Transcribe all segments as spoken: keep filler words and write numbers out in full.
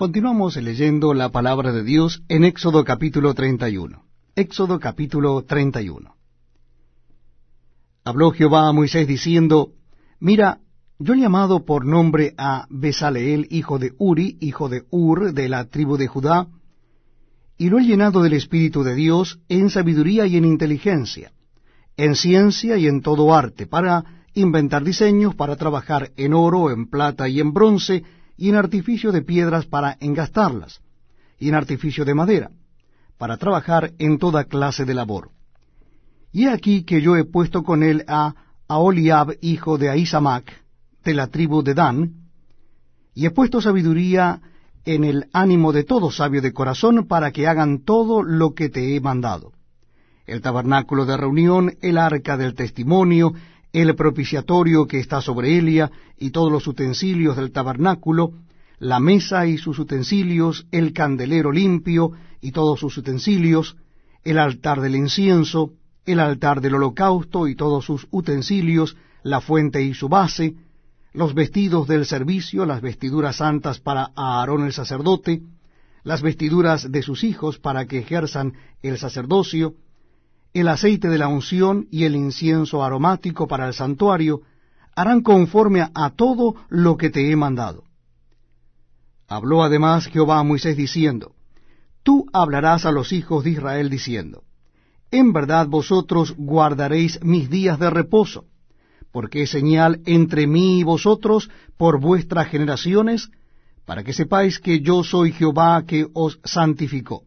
Continuamos leyendo la palabra de Dios en Éxodo capítulo treinta y uno. Éxodo capítulo treinta y uno. Habló Jehová a Moisés diciendo, Mira, yo he llamado por nombre a Besaleel, hijo de Uri, hijo de Ur, de la tribu de Judá, y lo he llenado del Espíritu de Dios en sabiduría y en inteligencia, en ciencia y en todo arte, para inventar diseños, para trabajar en oro, en plata y en bronce, y en artificio de piedras para engastarlas, y en artificio de madera, para trabajar en toda clase de labor. Y he aquí que yo he puesto con él a Aholiab, hijo de Ahisamac, de la tribu de Dan, y he puesto sabiduría en el ánimo de todo sabio de corazón, para que hagan todo lo que te he mandado: el tabernáculo de reunión, el arca del testimonio, el propiciatorio que está sobre Elia, y todos los utensilios del tabernáculo, la mesa y sus utensilios, el candelero limpio y todos sus utensilios, el altar del incienso, el altar del holocausto y todos sus utensilios, la fuente y su base, los vestidos del servicio, las vestiduras santas para Aarón el sacerdote, las vestiduras de sus hijos para que ejerzan el sacerdocio, el aceite de la unción y el incienso aromático para el santuario, harán conforme a, a todo lo que te he mandado. Habló además Jehová a Moisés diciendo, Tú hablarás a los hijos de Israel diciendo, En verdad vosotros guardaréis mis días de reposo, porque es señal entre mí y vosotros por vuestras generaciones, para que sepáis que yo soy Jehová que os santificó.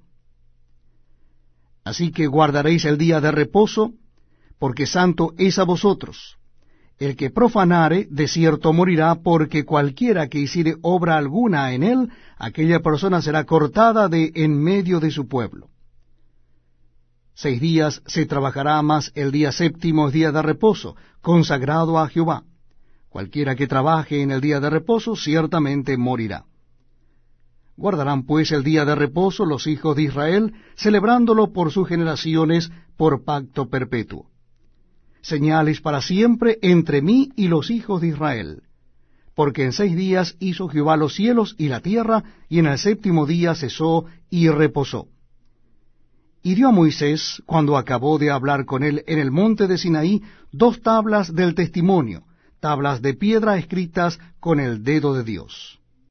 Así que guardaréis el día de reposo, porque santo es a vosotros. El que profanare, de cierto morirá, porque cualquiera que hiciere obra alguna en él, aquella persona será cortada de en medio de su pueblo. Seis días se trabajará, mas el día séptimo es día de reposo, consagrado a Jehová. Cualquiera que trabaje en el día de reposo, ciertamente morirá. Guardarán pues el día de reposo los hijos de Israel, celebrándolo por sus generaciones, por pacto perpetuo. Señales para siempre entre mí y los hijos de Israel. Porque en seis días hizo Jehová los cielos y la tierra, y en el séptimo día cesó y reposó. Y dio a Moisés, cuando acabó de hablar con él en el monte de Sinaí, dos tablas del testimonio, tablas de piedra escritas con el dedo de Dios.